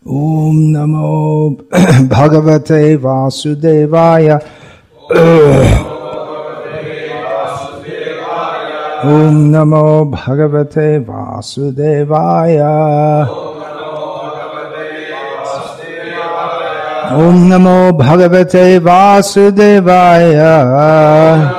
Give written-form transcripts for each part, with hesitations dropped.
Om Namo Bhagavate Vasudevaya. Om Namo Bhagavate Vasudevaya. Om Namo Bhagavate Vasudevaya.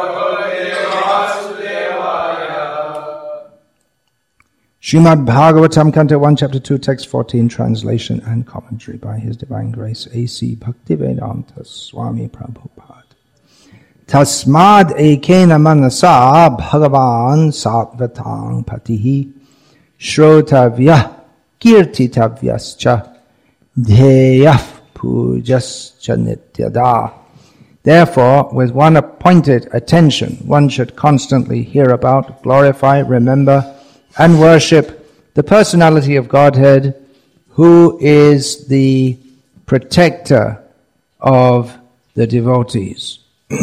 Srimad Bhagavatam, Canto 1, Chapter 2, Text 14, translation and commentary by His Divine Grace, A.C. Bhaktivedanta Swami Prabhupada. Tasmad ekena manasa bhagavan sattvatang patihi shrotavya kirtitavyascha dheyaf pujascha nityada. Therefore, with one appointed attention, one should constantly hear about, glorify, remember, and worship the personality of Godhead, who is the protector of the devotees.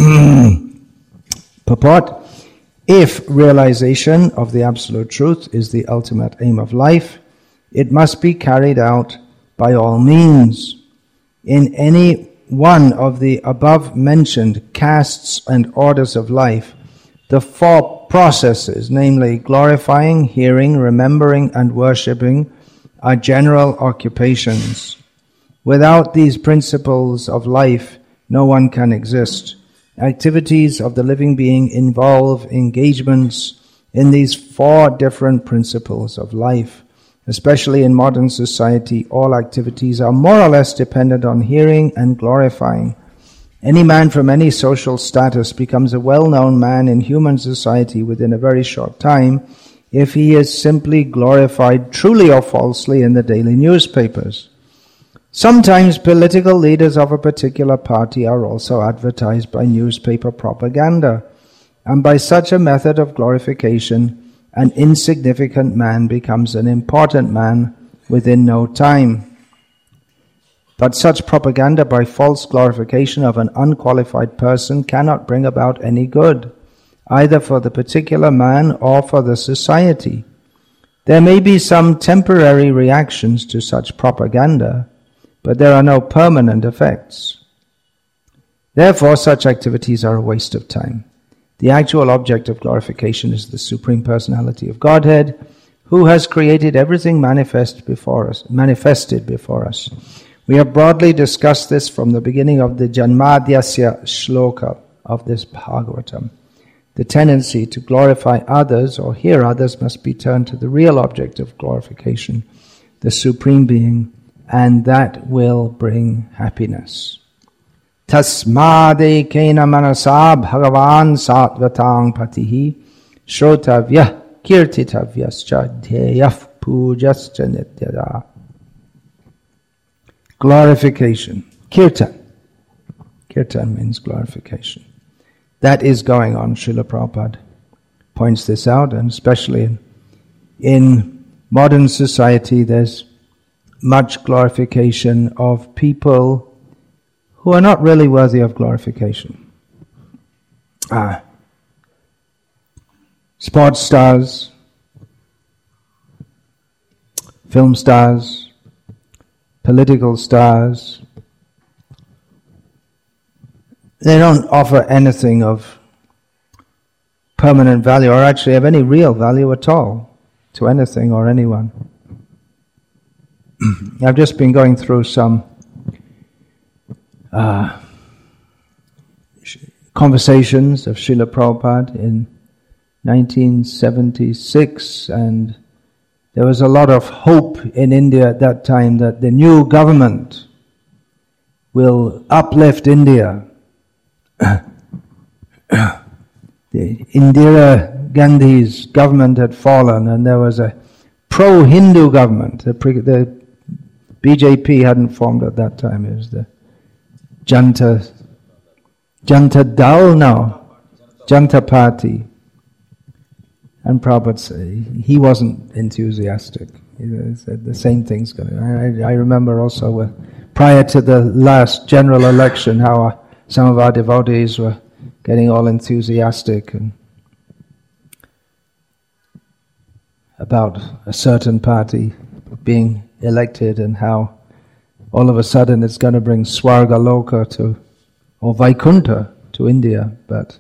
Purport: if realization of the Absolute Truth is the ultimate aim of life, it must be carried out by all means. In any one of the above-mentioned castes and orders of life, the four processes, namely glorifying, hearing, remembering, and worshipping, are general occupations. Without these principles of life, no one can exist. Activities of the living being involve engagements in these four different principles of life. Especially in modern society, all activities are more or less dependent on hearing and glorifying. Any man from any social status becomes a well-known man in human society within a very short time if he is simply glorified truly or falsely in the daily newspapers. Sometimes political leaders of a particular party are also advertised by newspaper propaganda, and by such a method of glorification, an insignificant man becomes an important man within no time. But such propaganda by false glorification of an unqualified person cannot bring about any good, either for the particular man or for the society. There may be some temporary reactions to such propaganda, but there are no permanent effects. Therefore, such activities are a waste of time. The actual object of glorification is the Supreme Personality of Godhead, who has created everything manifested before us. We have broadly discussed this from the beginning of the Janmadhyasya shloka of this Bhagavatam. The tendency to glorify others or hear others must be turned to the real object of glorification, the Supreme Being, and that will bring happiness. Tasmade kena manasa bhagavan sattvatang patihi shrotavya kirtitavyascha dheyaf pujascha nityada. Glorification. Kirtan. Kirtan means glorification. That is going on. Srila Prabhupada points this out, and especially in modern society there's much glorification of people who are not really worthy of glorification. Sports stars, film stars, political stars, they don't offer anything of permanent value or actually have any real value at all to anything or anyone. I've just been going through some conversations of Srila Prabhupada in 1976, and there was a lot of hope in India at that time that the new government will uplift India. The Indira Gandhi's government had fallen, and there was a pro-Hindu government. The BJP hadn't formed at that time. It was the Janta Party. And Prabhupada said he wasn't enthusiastic. He said the same thing's going to... I remember also prior to the last general election how some of our devotees were getting all enthusiastic and about a certain party being elected and how all of a sudden it's going to bring Swarga Loka or Vaikuntha to India, but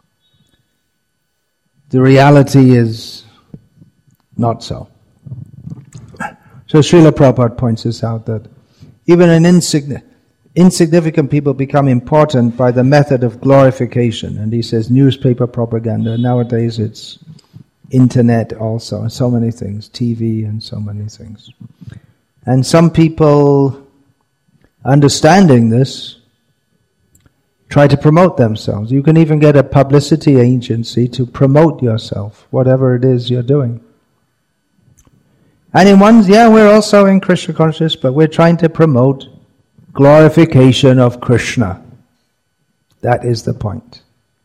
the reality is not so. So Srila Prabhupada points this out, that even an insignificant people become important by the method of glorification. And he says newspaper propaganda. Nowadays it's internet also, so many things, TV and so many things. And some people, understanding this, try to promote themselves. You can even get a publicity agency to promote yourself, whatever it is you're doing. And in we're also in Krishna consciousness, but we're trying to promote glorification of Krishna. That is the point.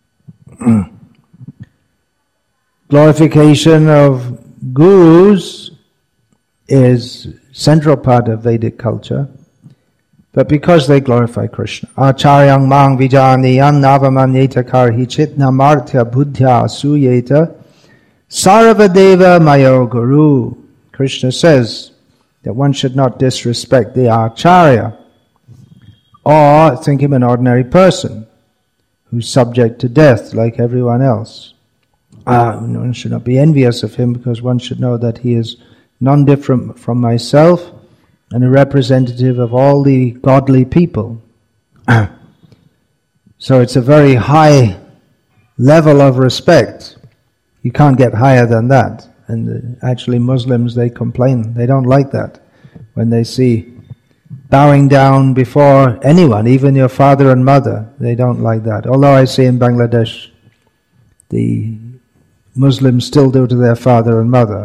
Glorification of gurus is central part of Vedic culture, but because they glorify Krishna. Acharyang mang vijaniyam navamanyeta karhichit namartya buddhya suyeta sarvadeva mayo guru. Krishna says that one should not disrespect the Acharya or think him an ordinary person who's subject to death like everyone else. One should not be envious of him, because one should know that he is none different from myself and a representative of all the godly people. So it's a very high level of respect. You can't get higher than that. And actually Muslims, they complain. They don't like that when they see bowing down before anyone, even your father and mother. They don't like that. Although I see in Bangladesh, the Muslims still do to their father and mother.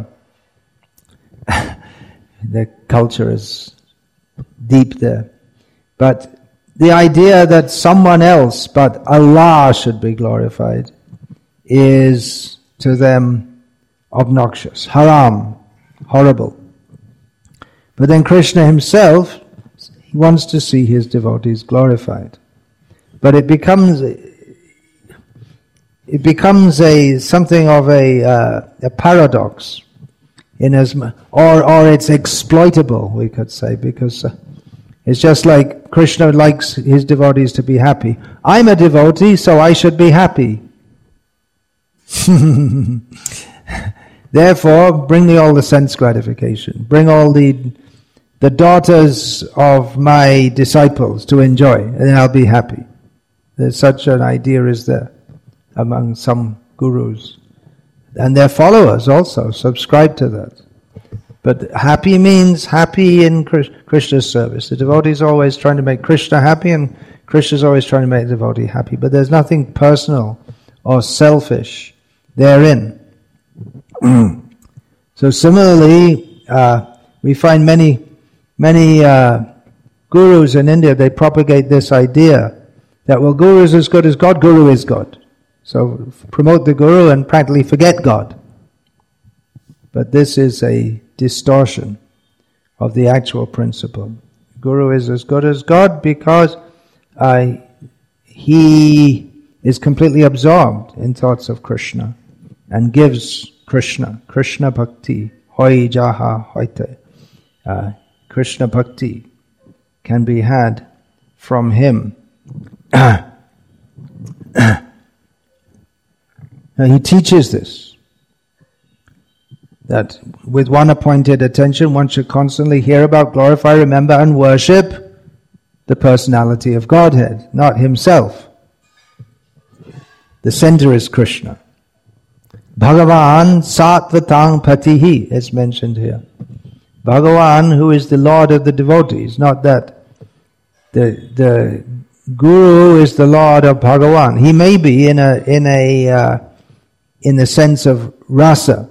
Their culture is deep there. But the idea that someone else but Allah should be glorified is to them obnoxious, haram, horrible. But then Krishna himself, he wants to see his devotees glorified. But it becomes something of a paradox, or it's exploitable, we could say, because it's just like Krishna likes his devotees to be happy. I'm a devotee, so I should be happy. Therefore, bring me all the sense gratification. Bring all the daughters of my disciples to enjoy, and then I'll be happy. There's such an idea is there among some gurus. And their followers also subscribe to that. But happy means happy in Krishna's service. The devotee is always trying to make Krishna happy, and Krishna is always trying to make the devotee happy. But there's nothing personal or selfish therein. So similarly, we find many gurus in India, they propagate this idea that, well, guru is as good as God, guru is God. So promote the guru and practically forget God. But this is a distortion of the actual principle. Guru is as good as God because he is completely absorbed in thoughts of Krishna and gives Krishna bhakti, hoi jaha hoite. Krishna bhakti can be had from him. Now he teaches this, that with one appointed attention one should constantly hear about, glorify, remember and worship the personality of Godhead, not himself. The center is Krishna. Bhagavan Satvatang Patihi is mentioned here. Bhagavan, who is the Lord of the devotees, not that the Guru is the Lord of Bhagavan. He may be in the sense of rasa.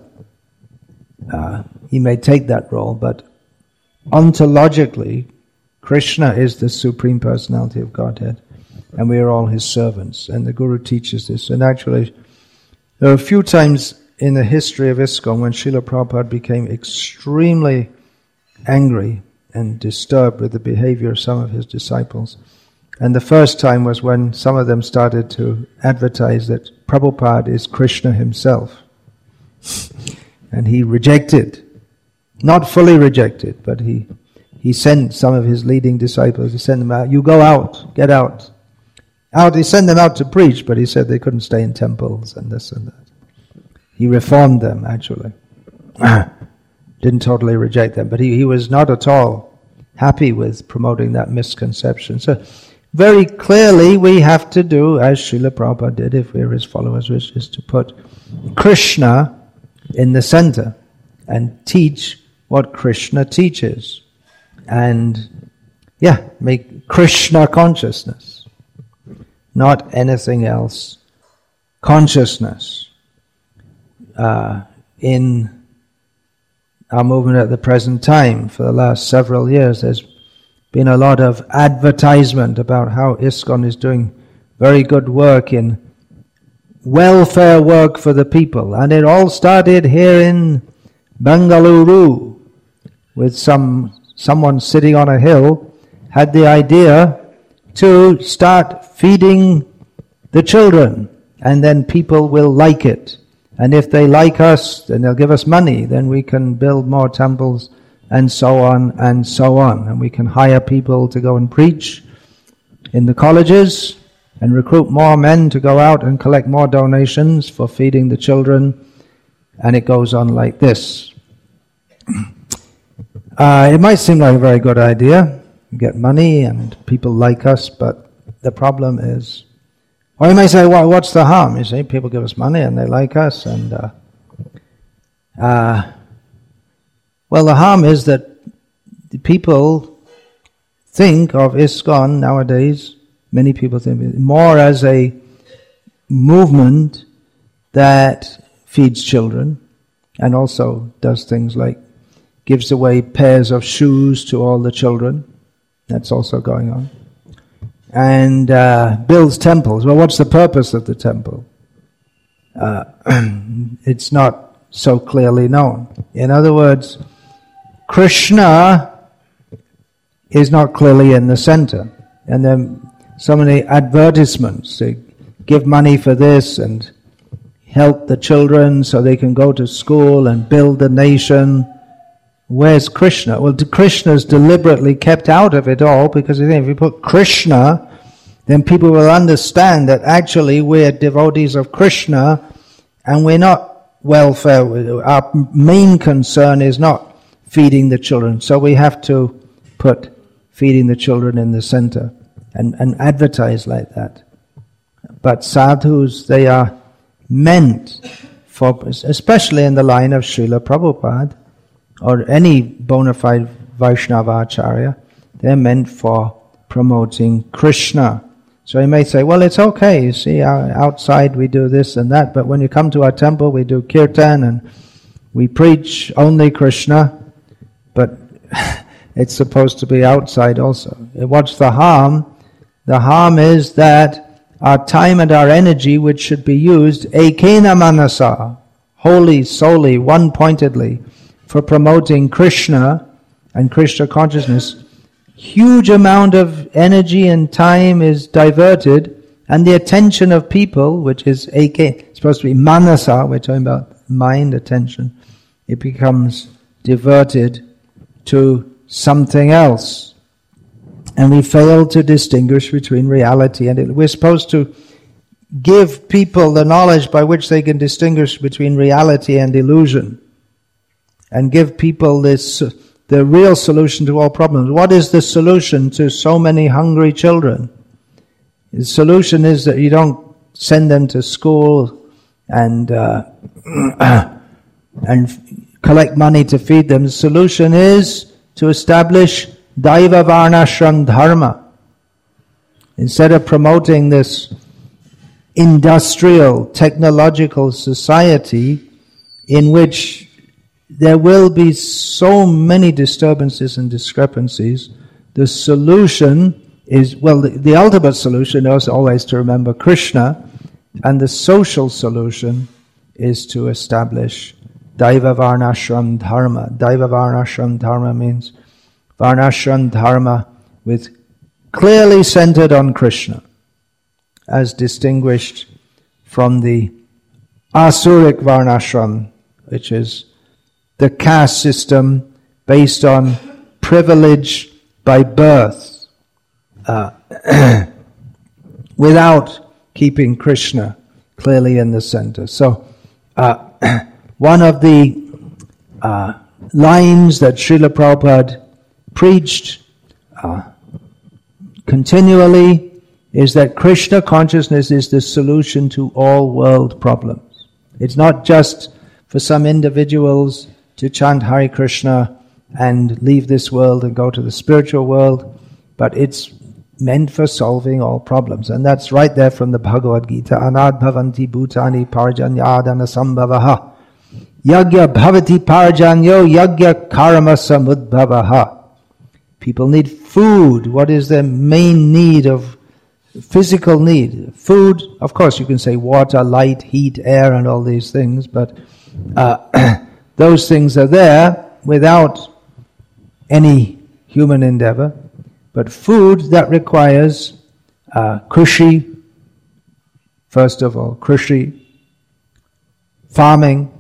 He may take that role, but ontologically, Krishna is the Supreme Personality of Godhead, and we are all his servants. And the Guru teaches this. And actually, there are a few times in the history of ISKCON when Srila Prabhupada became extremely angry and disturbed with the behavior of some of his disciples. And the first time was when some of them started to advertise that Prabhupada is Krishna himself. And he rejected Not fully rejected, but he sent some of his leading disciples, he sent them out, you go out, get out. He sent them out to preach, but he said they couldn't stay in temples and this and that. He reformed them, actually. Didn't totally reject them, but he was not at all happy with promoting that misconception. So very clearly we have to do as Srila Prabhupada did, if we're his followers, which is to put Krishna in the center and teach what Krishna teaches. And make Krishna consciousness, not anything else. Consciousness. In our movement at the present time, for the last several years, there's been a lot of advertisement about how ISKCON is doing very good work in welfare work for the people. And it all started here in Bengaluru with someone sitting on a hill had the idea to start feeding the children, and then people will like it. And if they like us, then they'll give us money, then we can build more temples, and so on and so on. And we can hire people to go and preach in the colleges and recruit more men to go out and collect more donations for feeding the children. And it goes on like this. It might seem like a very good idea. You get money and people like us, but the problem is, or you may say, well, what's the harm? You see, people give us money and they like us, and well, the harm is that the people think of ISKCON nowadays, many people think more as a movement that feeds children and also does things like gives away pairs of shoes to all the children. That's also going on. And builds temples. Well, what's the purpose of the temple? It's not so clearly known. In other words, Krishna is not clearly in the center. And then so many advertisements. They give money for this and help the children so they can go to school and build the nation. Where's Krishna? Well, Krishna's deliberately kept out of it all, because if you put Krishna, then people will understand that actually we're devotees of Krishna and we're not welfare. Our main concern is not feeding the children. So we have to put feeding the children in the center and advertise like that. But sadhus, they are meant for, especially in the line of Srila Prabhupada, or any bona fide Vaishnava Acharya, they're meant for promoting Krishna. So you may say, well, it's okay, you see, outside we do this and that, but when you come to our temple we do kirtan and we preach only Krishna, but it's supposed to be outside also. What's the harm? The harm is that our time and our energy, which should be used ekena manasa, wholly, solely, one-pointedly, for promoting Krishna and Krishna consciousness, huge amount of energy and time is diverted, and the attention of people, which is supposed to be manasa, we're talking about mind, attention, it becomes diverted to something else. And we fail to distinguish between reality and we're supposed to give people the knowledge by which they can distinguish between reality and illusion, and give people the real solution to all problems. What is the solution to so many hungry children? The solution is that you don't send them to school and collect money to feed them. The solution is to establish Daiva Varnashram Dharma. Instead of promoting this industrial, technological society in which there will be so many disturbances and discrepancies, the solution is, well, the ultimate solution is always to remember Krishna, and the social solution is to establish Daiva Varnashram Dharma. Daiva Varnashram Dharma means Varnashram Dharma with clearly centered on Krishna, as distinguished from the Asuric Varnashram, which is the caste system based on privilege by birth, without keeping Krishna clearly in the center. So, one of the lines that Srila Prabhupada preached continually is that Krishna consciousness is the solution to all world problems. It's not just for some individuals to chant Hare Krishna and leave this world and go to the spiritual world, but it's meant for solving all problems. And that's right there from the Bhagavad Gita. Anad bhavanti bhutani parjanyadana sambhavaha. Yagya bhavati parjanyo yagya karma samudbhavaha. People need food. What is their main need of physical need? Food, of course you can say water, light, heat, air and all these things, but those things are there without any human endeavor. But food, that requires krishi, first of all, krishi, farming.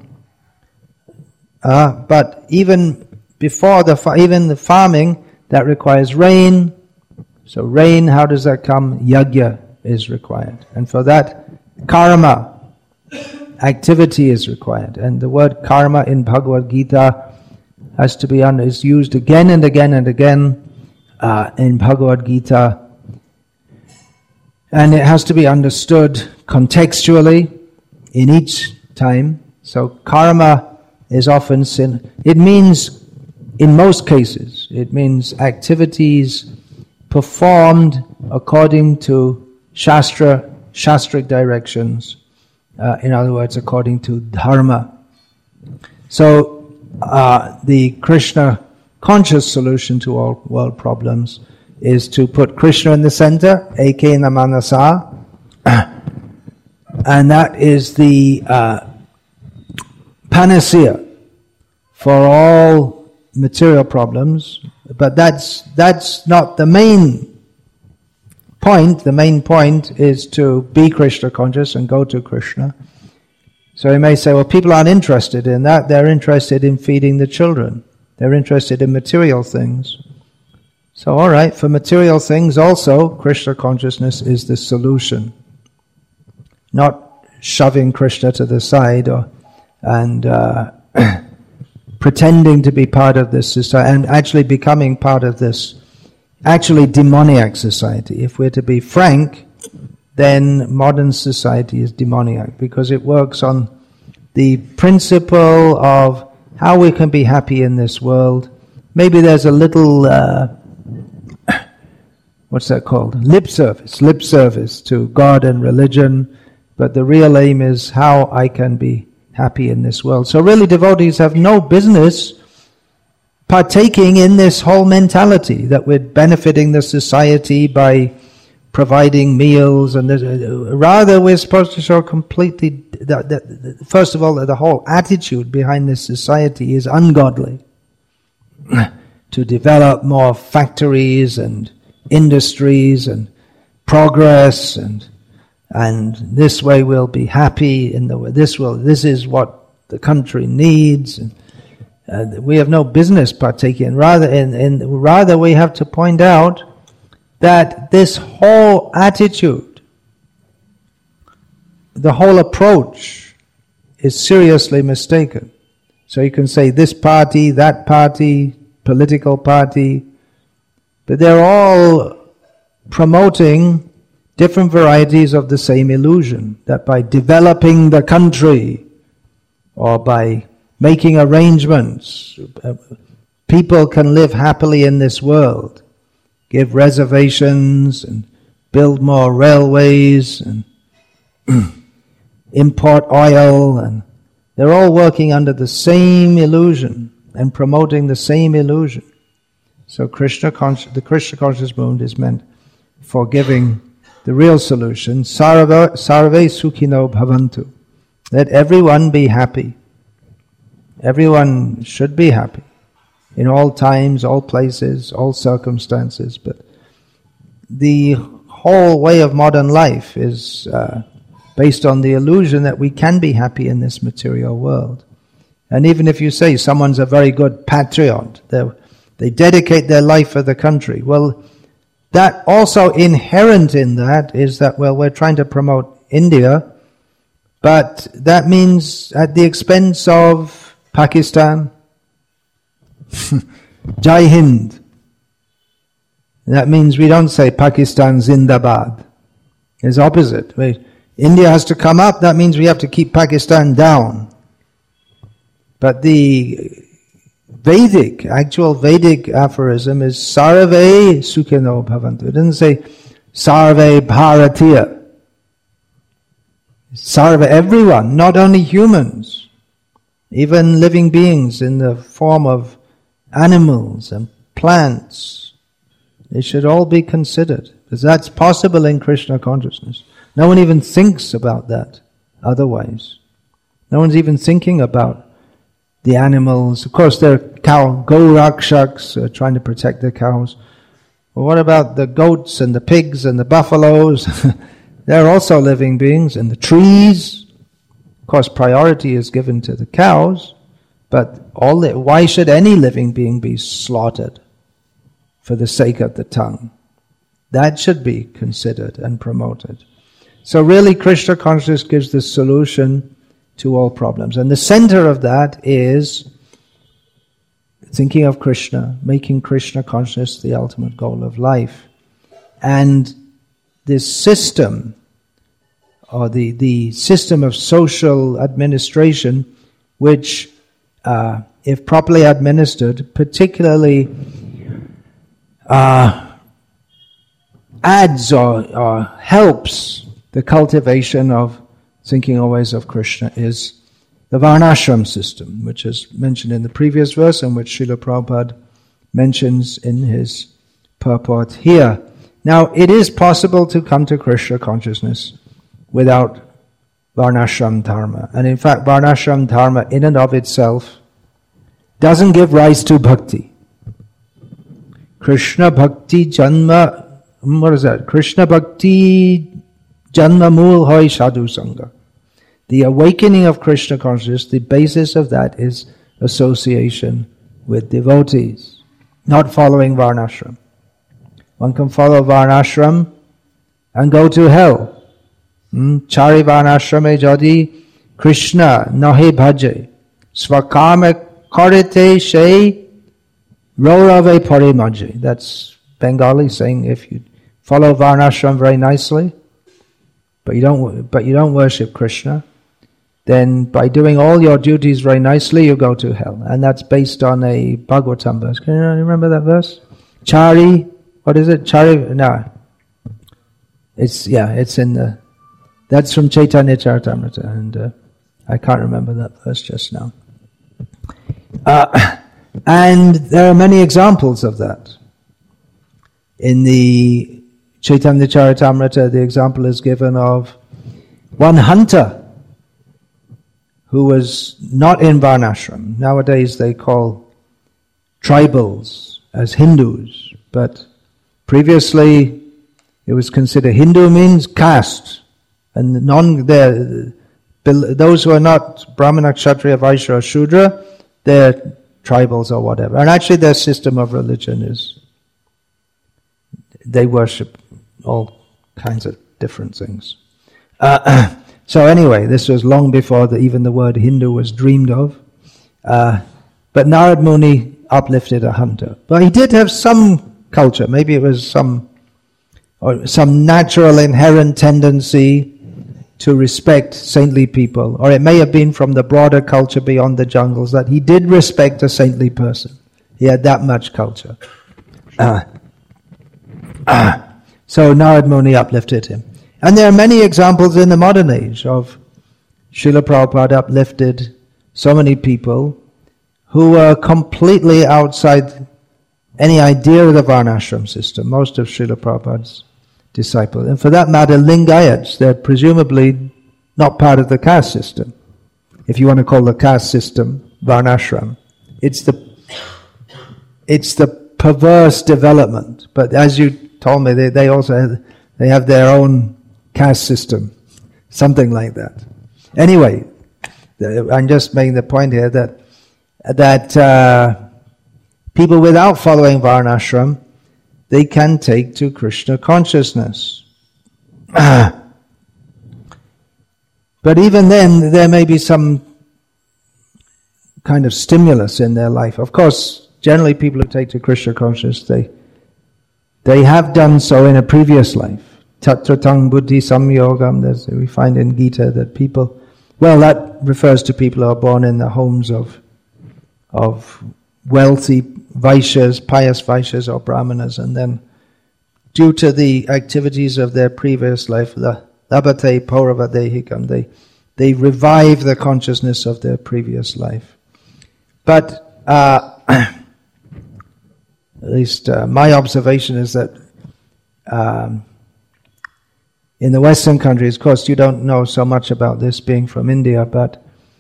But even before the farming, that requires rain. So rain, how does that come? Yajna is required. And for that, karma, activity is required. And the word karma in Bhagavad Gita has to be is used again and again and again in Bhagavad Gita. And it has to be understood contextually in each time. So karma is often sin. It means, in most cases, it means activities performed according to shastric directions. In other words, according to dharma. So, the Krishna conscious solution to all world problems is to put Krishna in the center, ekena manasa, and that is the panacea for all material problems. But that's not the main point. The main point is to be Krishna conscious and go to Krishna. So you may say, well, people aren't interested in that. They're interested in feeding the children. They're interested in material things. So all right, for material things also, Krishna consciousness is the solution. Not shoving Krishna to the side and pretending to be part of this society and actually becoming part of this actually demoniac society. If we're to be frank, then modern society is demoniac because it works on the principle of how we can be happy in this world. Maybe there's a little, what's that called? Lip service to God and religion, but the real aim is how I can be happy in this world. So really devotees have no business partaking in this whole mentality that we're benefiting the society by providing meals, and rather we're supposed to show completely, first of all, the whole attitude behind this society is ungodly. To develop more factories and industries and progress, and this way we'll be happy. This is what the country needs. And we have no business partaking. Rather, we have to point out that this whole attitude, the whole approach, is seriously mistaken. So you can say this party, that party, political party, but they're all promoting different varieties of the same illusion, that by developing the country or by making arrangements, people can live happily in this world. Give reservations and build more railways and import oil, and they're all working under the same illusion and promoting the same illusion. So the Krishna conscious movement is meant for giving the real solution. Sarve sukhino bhavantu. Let everyone be happy. Everyone should be happy. In all times, all places, all circumstances. But the whole way of modern life is based on the illusion that we can be happy in this material world. And even if you say someone's a very good patriot, they dedicate their life for the country, well, that also inherent in that is that, well, we're trying to promote India, but that means at the expense of Pakistan. Jai Hind. That means we don't say Pakistan Zindabad. It's opposite. India has to come up, that means we have to keep Pakistan down. But the actual Vedic aphorism is Sarve Sukhino Bhavantu. It doesn't say Sarve Bharatiya. Sarve, everyone, not only humans, even living beings in the form of animals and plants. They should all be considered, because that's possible in Krishna consciousness. No one even thinks about that otherwise. No one's even thinking about the animals. Of course, there are Go-Rakshaks trying to protect the cows. But what about the goats and the pigs and the buffaloes? They're also living beings. And the trees. Of course, priority is given to the cows. But why should any living being be slaughtered for the sake of the tongue? That should be considered and promoted. So really, Krishna consciousness gives the solution to all problems. And the center of that is thinking of Krishna, making Krishna consciousness the ultimate goal of life. And this system, or the system of social administration, which, if properly administered, particularly adds or helps the cultivation of thinking always of Krishna, is the Varnashram system, which is mentioned in the previous verse and which Srila Prabhupada mentions in his purport here. Now, it is possible to come to Krishna consciousness without Varnashram dharma. And in fact, Varnashram dharma in and of itself doesn't give rise to bhakti. Krishna bhakti janma, what is that? Krishna bhakti janma mool hoy sadhu sangha. The awakening of Krishna consciousness, the basis of that is association with devotees, not following Varnashram. One can follow Varnashram and go to hell. Chari Varnashrame jadi Krishna nahi bhaje svakame karite she rorave parimaje. That's Bengali saying if you follow Varnashram very nicely, but you don't worship Krishna, then by doing all your duties very nicely, you go to hell. And that's based on a Bhagavatam verse. Can you remember that verse? Chari, what is it? Chari, no. It's in the, that's from Chaitanya Charitamrita, and I can't remember that verse just now. And there are many examples of that. In the Chaitanya Charitamrita, the example is given of one hunter who was not in Varnashram. Nowadays they call tribals as Hindus, but previously it was considered, Hindu means caste, and those who are not Brahmana, Kshatriya, Vaishya or Shudra, they're tribals or whatever. And actually their system of religion is, they worship all kinds of different things. So anyway, this was long before even the word Hindu was dreamed of. But Narad Muni uplifted a hunter. But he did have some culture. Maybe it was some natural inherent tendency to respect saintly people. Or it may have been from the broader culture beyond the jungles that he did respect a saintly person. He had that much culture. So Narad Muni uplifted him. And there are many examples in the modern age of Srila Prabhupada uplifted so many people who were completely outside any idea of the Varnashram system, most of Srila Prabhupada's disciples. And for that matter, Lingayats, they're presumably not part of the caste system. If you want to call the caste system Varnashram. It's the perverse development. But as you told me, they also have their own caste system, something like that. Anyway, I'm just making the point here that people without following Varnashram, they can take to Krishna consciousness. But even then, there may be some kind of stimulus in their life. Of course, generally people who take to Krishna consciousness, they have done so in a previous life. Tatratang buddhi samyogam, we find in Gita that people, well, that refers to people who are born in the homes of wealthy Vaishyas, pious Vaishyas or Brahmanas, and then due to the activities of their previous life, the labhate pauravadehikam, they revive the consciousness of their previous life. But at least my observation is that in the Western countries, of course you don't know so much about this being from India, but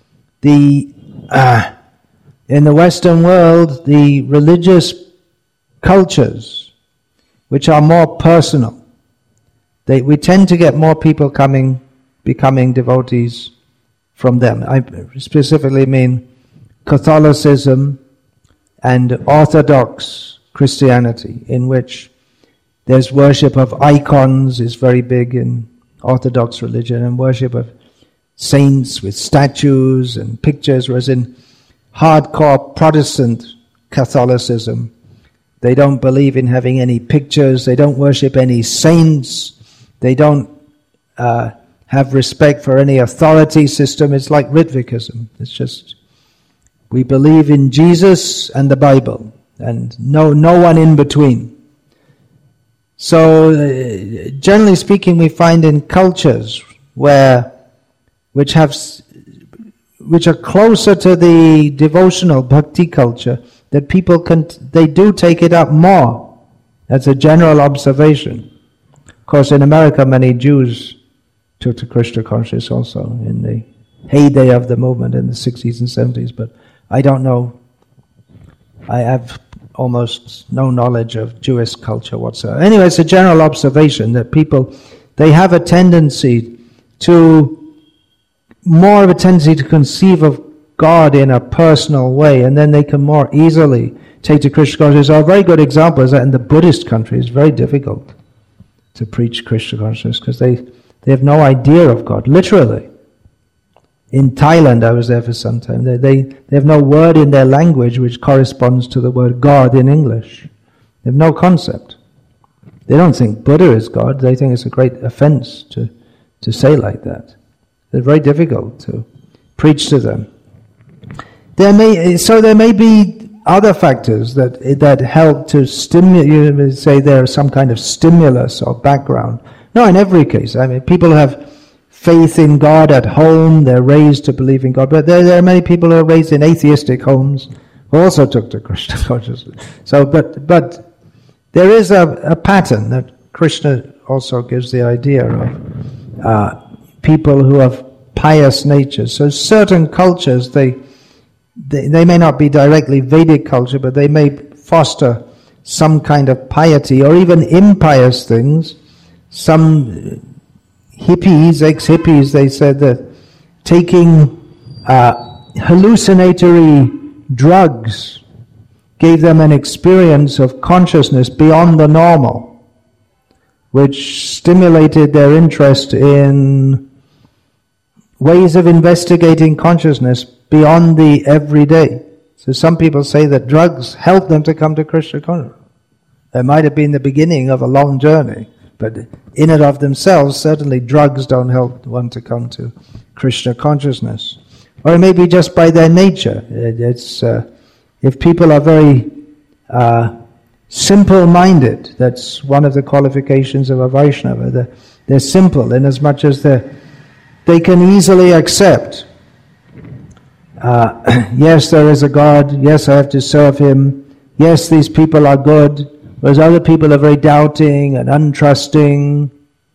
in the Western world, the religious cultures, which are more personal, we tend to get more people becoming devotees from them. I specifically mean Catholicism and Orthodox Christianity, in which there's worship of icons is very big in Orthodox religion, and worship of saints with statues and pictures, whereas in hardcore Protestant Catholicism, they don't believe in having any pictures, they don't worship any saints, they don't have respect for any authority system. It's like Ritvikism. It's just, we believe in Jesus and the Bible, and no one in between. So, generally speaking, we find in cultures which are closer to the devotional bhakti culture, that people they do take it up more. That's a general observation. Of course, in America, many Jews took to Krishna consciousness also in the heyday of the movement in the 60s and 70s, but I don't know. I have almost no knowledge of Jewish culture whatsoever. Anyway, it's a general observation that people, they have a tendency more of a tendency to conceive of God in a personal way, and then they can more easily take to Krishna consciousness. A very good example is that in the Buddhist country, it's very difficult to preach Krishna consciousness because they have no idea of God, literally. In Thailand, I was there for some time, they have no word in their language which corresponds to the word God in English. They have no concept. They don't think Buddha is God, they think it's a great offense to say like that. It's very difficult to preach to them. There may be other factors that help to stimulate. You say there is some kind of stimulus or background. No, in every case. I mean, people have faith in God at home. They're raised to believe in God. But there are many people who are raised in atheistic homes who also took to Krishna consciousness. So, but there is a pattern that Krishna also gives the idea of people who have pious natures. So certain cultures, they may not be directly Vedic culture, but they may foster some kind of piety or even impious things. Some hippies, ex-hippies, they said that taking hallucinatory drugs gave them an experience of consciousness beyond the normal, which stimulated their interest in ways of investigating consciousness beyond the everyday. So some people say that drugs help them to come to Krishna consciousness. It might have been the beginning of a long journey, but in and of themselves, certainly drugs don't help one to come to Krishna consciousness. Or it may be just by their nature. It's if people are very simple-minded, that's one of the qualifications of a Vaishnava. They're simple in as much as they can easily accept. Yes, there is a God. Yes, I have to serve Him. Yes, these people are good. Whereas other people are very doubting and untrusting.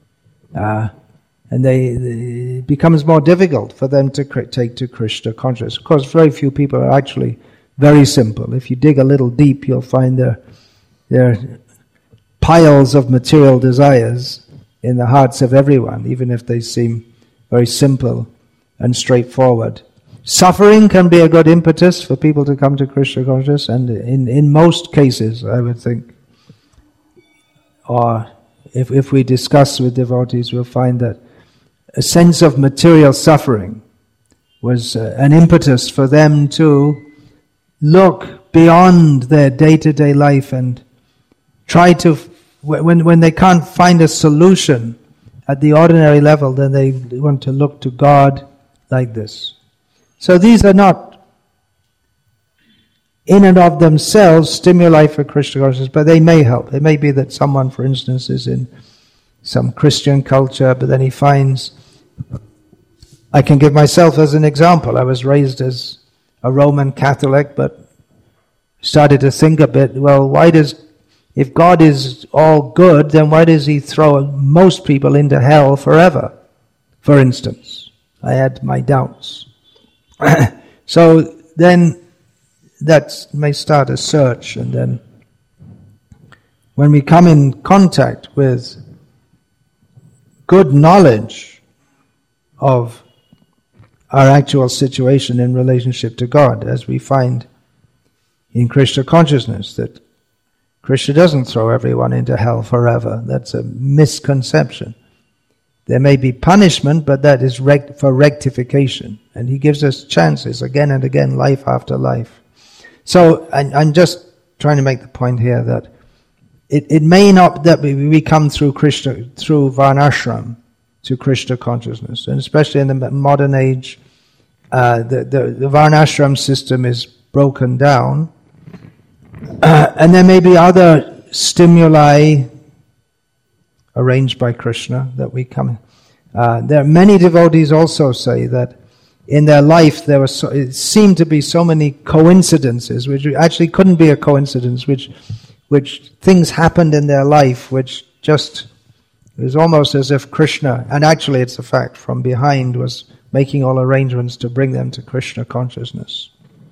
And it becomes more difficult for them to take to Krishna consciousness. Of course, very few people are actually very simple. If you dig a little deep, you'll find there are piles of material desires in the hearts of everyone, even if they seem very simple and straightforward. Suffering can be a good impetus for people to come to Krishna consciousness, and in most cases, I would think, or if we discuss with devotees, we'll find that a sense of material suffering was an impetus for them to look beyond their day-to-day life and try to, when they can't find a solution at the ordinary level, then they want to look to God like this. So these are not in and of themselves stimuli for Krishna consciousness, but they may help. It may be that someone, for instance, is in some Christian culture, but then he finds, I can give myself as an example. I was raised as a Roman Catholic, but started to think a bit, well, if God is all good, then why does he throw most people into hell forever, for instance? I had my doubts. So then that may start a search, and then when we come in contact with good knowledge of our actual situation in relationship to God, as we find in Krishna consciousness, that Krishna doesn't throw everyone into hell forever. That's a misconception. There may be punishment, but that is for rectification. And he gives us chances again and again, life after life. So I'm just trying to make the point here that it may not that we come through Krishna, through Varnashram to Krishna consciousness. And especially in the modern age, the Varnashram system is broken down. And there may be other stimuli arranged by Krishna that we come. There are many devotees also say that in their life it seemed to be so many coincidences, which actually couldn't be a coincidence, which things happened in their life, which just it was almost as if Krishna, and actually it's a fact, from behind was making all arrangements to bring them to Krishna consciousness.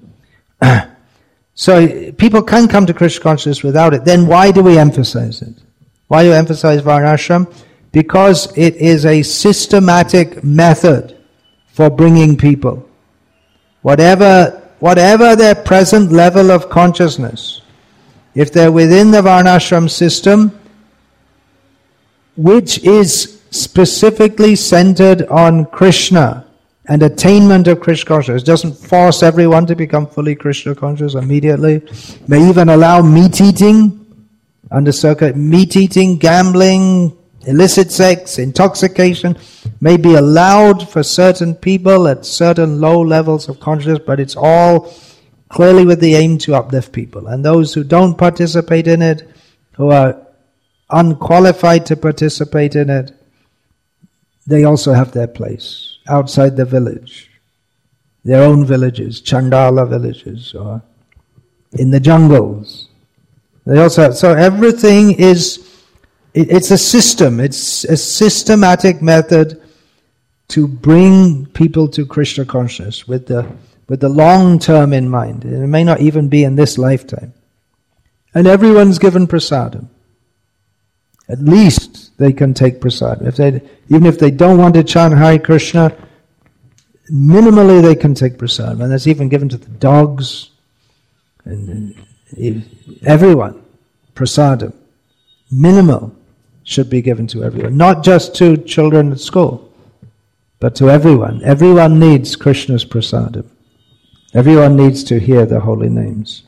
So people can come to Krishna consciousness without it. Then why do we emphasize it? Why do we emphasize Varnashram? Because it is a systematic method for bringing people. Whatever their present level of consciousness, if they're within the Varnashram system, which is specifically centered on Krishna and attainment of Krishna consciousness, doesn't force everyone to become fully Krishna conscious immediately, may even allow meat eating, meat eating, gambling, illicit sex, intoxication may be allowed for certain people at certain low levels of consciousness, but it's all clearly with the aim to uplift people. And those who don't participate in it, who are unqualified to participate in it, they also have their place outside the village, their own villages, Chandala villages, or in the jungles. They also have, so everything it's a system, it's a systematic method to bring people to Krishna consciousness with the long term in mind. It may not even be in this lifetime. And everyone's given prasadam. At least they can take prasadam. Even if they don't want to chant Hare Krishna, minimally they can take prasadam. And that's even given to the dogs and everyone. Prasadam. Minimal should be given to everyone. Not just to children at school, but to everyone. Everyone needs Krishna's prasadam. Everyone needs to hear the holy names.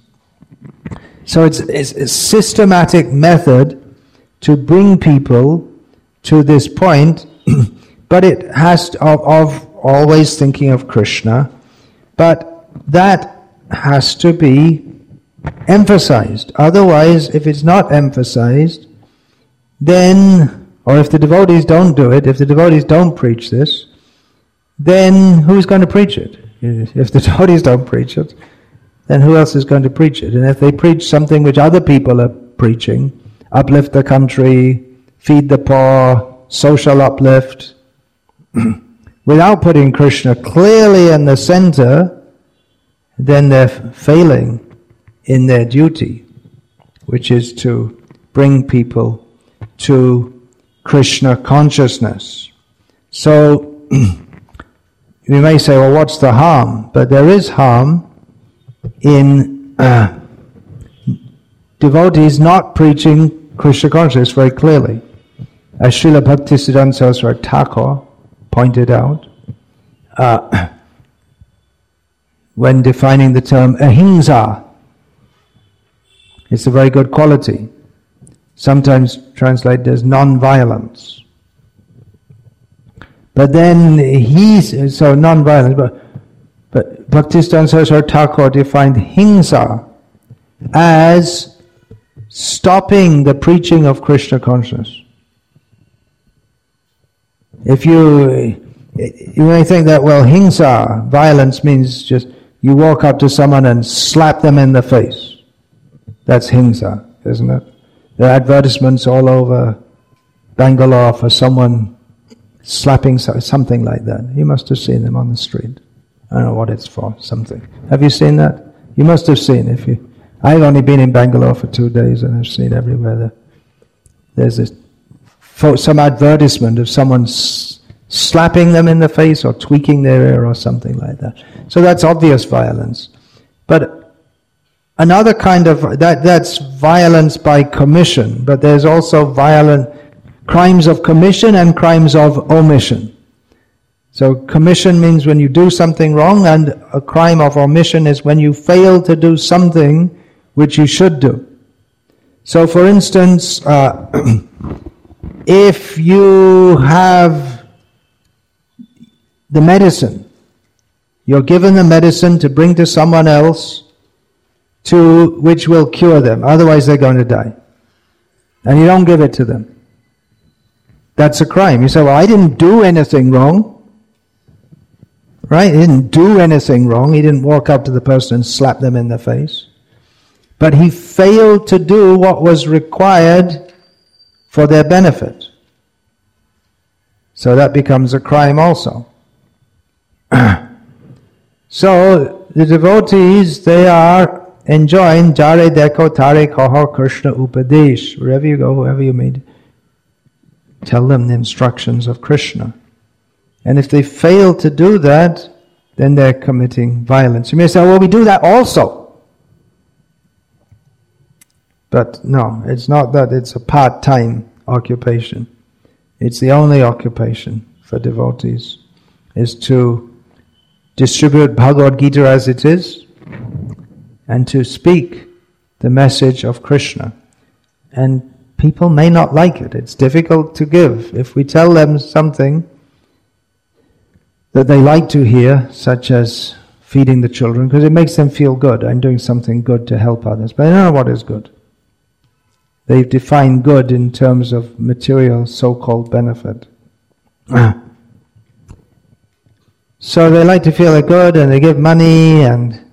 So it's a systematic method to bring people to this point, but it has of always thinking of Krishna, but that has to be emphasized. Otherwise, if it's not emphasized, then, or if the devotees don't do it, if the devotees don't preach this, then who's going to preach it? If the devotees don't preach it, then who else is going to preach it? And if they preach something which other people are preaching, uplift the country, feed the poor, social uplift, without putting Krishna clearly in the center, then they're failing in their duty, which is to bring people to Krishna consciousness. So we may say, well, what's the harm? But there is harm in devotees not preaching Krishna consciousness very clearly. As Srila Bhaktisiddhanta Saraswati Thakur pointed out, when defining the term ahimsa, it's a very good quality. Sometimes translated as non-violence. But then so non-violence, but Bhaktisiddhanta Saraswati Thakur defined himsa as stopping the preaching of Krishna consciousness. If you may think that, well, himsa, violence, means just you walk up to someone and slap them in the face. That's himsa, isn't it? There are advertisements all over Bangalore for someone slapping something like that. You must have seen them on the street. I don't know what it's for, something. Have you seen that? You must have seen. I've only been in Bangalore for 2 days and I've seen everywhere there's some advertisement of someone slapping them in the face or tweaking their ear or something like that. So that's obvious violence. But another kind of, that's violence by commission, but there's also violent crimes of commission and crimes of omission. So commission means when you do something wrong, and a crime of omission is when you fail to do something which you should do. So for instance, if you have the medicine, you're given the medicine to bring to someone else which will cure them, otherwise they're going to die. And you don't give it to them. That's a crime. You say, well, I didn't do anything wrong. Right? He didn't do anything wrong. He didn't walk up to the person and slap them in the face. But he failed to do what was required for their benefit. So that becomes a crime also. So the devotees, they are enjoying Jare Deko Tare Kaho Krishna Upadesh. Wherever you go, whoever you meet, tell them the instructions of Krishna. And if they fail to do that, then they're committing violence. You may say, well, we do that also. But no, it's not that. It's a part-time occupation. It's the only occupation for devotees, is to distribute Bhagavad Gita as it is, and to speak the message of Krishna. And people may not like it. It's difficult to give. If we tell them something that they like to hear, such as feeding the children, because it makes them feel good. I'm doing something good to help others. But they don't know what is good. They've defined good in terms of material so-called benefit. So they like to feel they're good, and they give money, and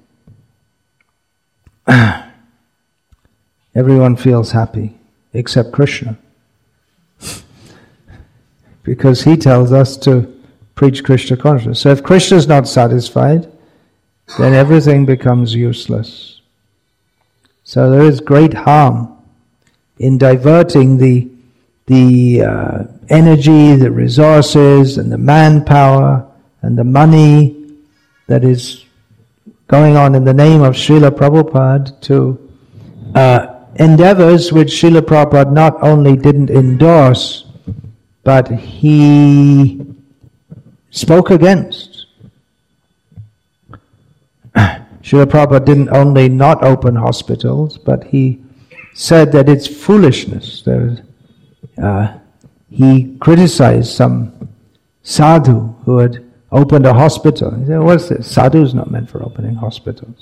everyone feels happy, except Krishna. Because he tells us to preach Krishna consciousness. So if Krishna is not satisfied, then everything becomes useless. So there is great harm in diverting the energy, the resources, and the manpower, and the money that is going on in the name of Srila Prabhupada to endeavors which Srila Prabhupada not only didn't endorse, but he spoke against. Srila Prabhupada didn't only not open hospitals, but he said that it's foolishness. He criticized some sadhu who had opened a hospital. He said, what's this? Sadhu is not meant for opening hospitals.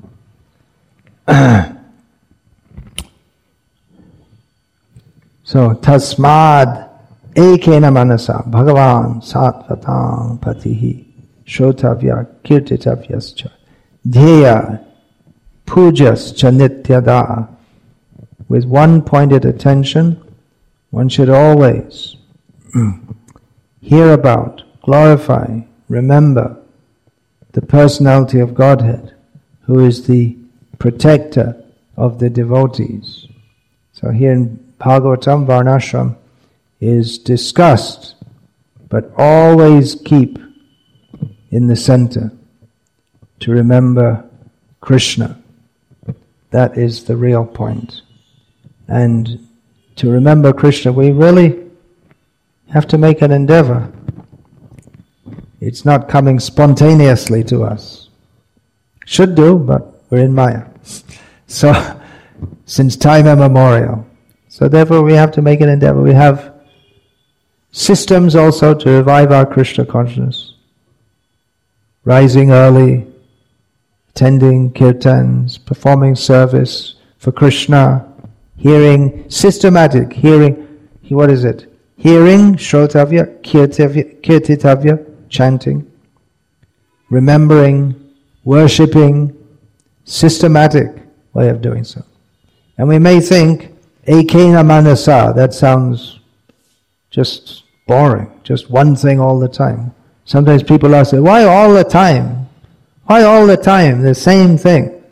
So, tasmad ekena manasa bhagavan satvatam patihi shrotavya kirtitavyascha dheya pujas cha nityada. With one pointed attention, one should always hear about, glorify, remember the personality of Godhead, who is the protector of the devotees. So here in Bhagavatam, Varnashram is discussed, but always keep in the center, to remember Krishna. That is the real point. And to remember Krishna, we really have to make an endeavor. It's not coming spontaneously to us. Should do, but we're in Maya. So, since time immemorial. So therefore we have to make an endeavor. We have systems also to revive our Krishna consciousness. Rising early, attending kirtans, performing service for Krishna, hearing, systematic hearing, what is it? Hearing, shrotavya, kirtitavya, chanting, remembering, worshipping, systematic way of doing so. And we may think, ekena manasa, that sounds just boring, just one thing all the time. Sometimes people ask, why all the time? Why all the time? The same thing.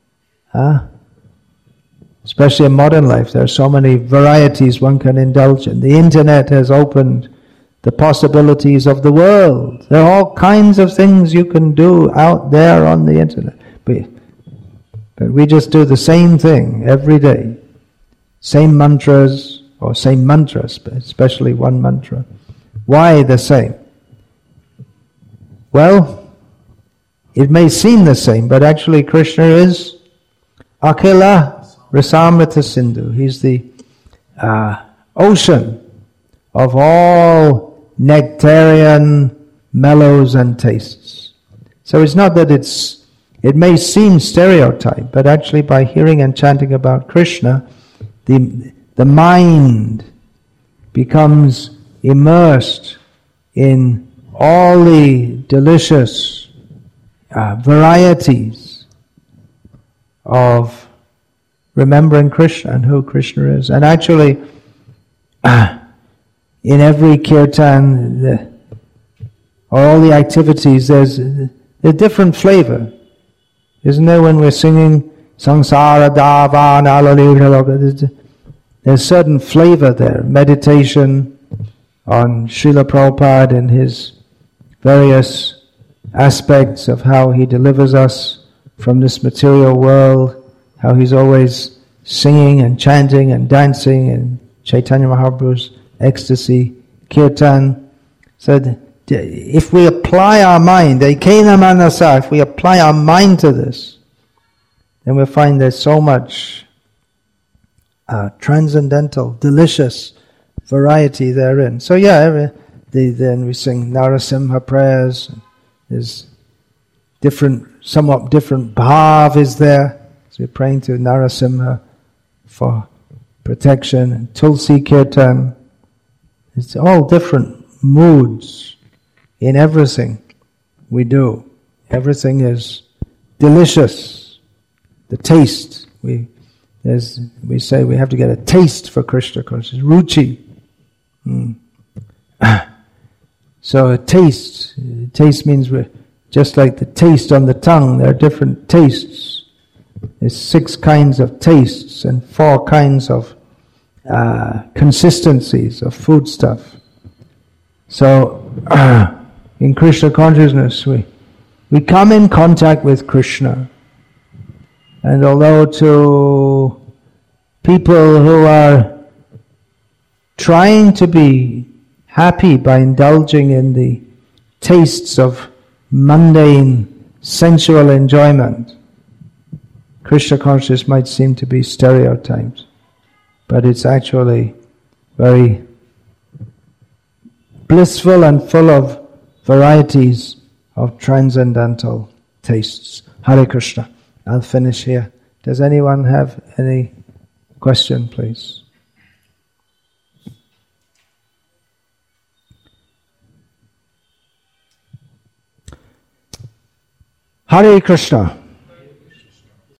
Especially in modern life, there are so many varieties one can indulge in. The internet has opened the possibilities of the world. There are all kinds of things you can do out there on the internet. But we just do the same thing every day. Same mantras, or same mantras, but especially one mantra. Why the same? Well, it may seem the same, but actually Krishna is Akhila Rasamrita Sindhu. He's the ocean of all nectarian mellows and tastes. So it's not that it may seem stereotyped, but actually by hearing and chanting about Krishna, the mind becomes immersed in all the delicious varieties of remembering Krishna and who Krishna is. And actually, in every kirtan, or all the activities, there's a different flavor. Isn't there, when we're singing Sangsara Davana Lalila? There's certain flavor there. Meditation on Srila Prabhupada and his various aspects of how he delivers us from this material world, how he's always singing and chanting and dancing, and Chaitanya Mahaprabhu's ecstasy, kirtan. So if we apply our mind, ekena manasa, if we apply our mind to this, then we'll find there's so much transcendental, delicious variety therein. So then we sing Narasimha prayers. There's somewhat different bhav is there. So we're praying to Narasimha for protection, and Tulsi Kirtan. It's all different moods in everything we do. Everything is delicious. The taste. We say we have to get a taste for Krishna consciousness. Ruchi. So a taste. Taste means we're just like the taste on the tongue. There are different tastes. There's 6 kinds of tastes and 4 kinds of consistencies of food stuff. So in Krishna consciousness, we come in contact with Krishna. And although to people who are trying to be happy by indulging in the tastes of mundane sensual enjoyment, Krishna consciousness might seem to be stereotyped, but it's actually very blissful and full of varieties of transcendental tastes. Hare Krishna. I'll finish here. Does anyone have any question, please? Hare Krishna.